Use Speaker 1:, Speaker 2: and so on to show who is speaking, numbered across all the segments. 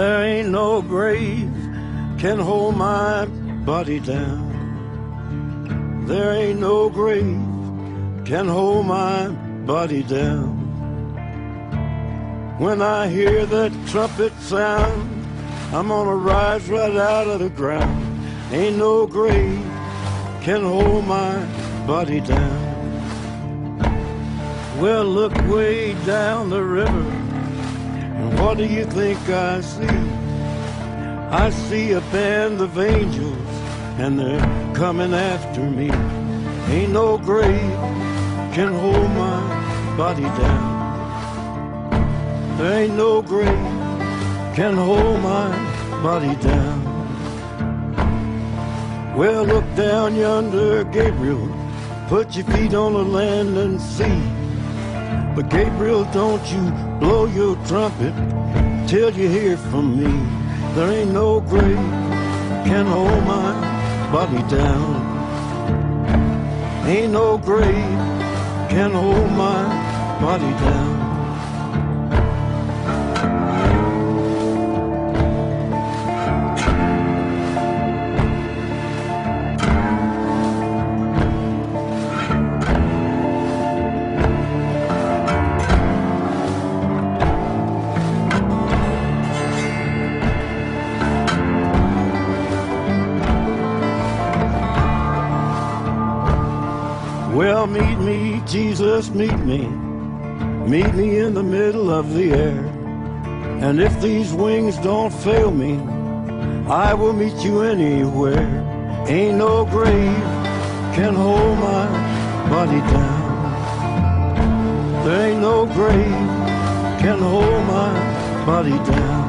Speaker 1: There ain't no grave can hold my body down. There ain't no grave can hold my body down. When I hear that trumpet sound, I'm gonna rise right out of the ground. Ain't no grave can hold my body down. Well, look way down the river, and what do you think I see? I see a band of angels, and they're coming after me. Ain't no grave can hold my body down. There ain't no grave can hold my body down. Well, look down yonder, Gabriel, put your feet on the land and see. But Gabriel, don't you blow your trumpet till you hear from me. There ain't no grave can hold my body down. Ain't no grave can hold my body down. Well, meet me, Jesus, meet me in the middle of the air. And if these wings don't fail me, I will meet you anywhere. Ain't no grave can hold my body down. There ain't no grave can hold my body down.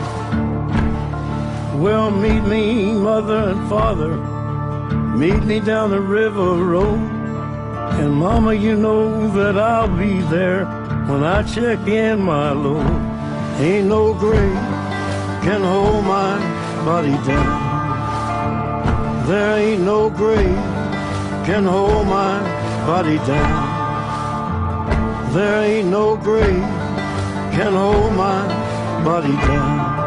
Speaker 1: Well, meet me, mother and father, meet me down the river road. And mama, you know that I'll be there when I check in my load. Ain't no grave can hold my body down. There ain't no grave can hold my body down. There ain't no grave can hold my body down.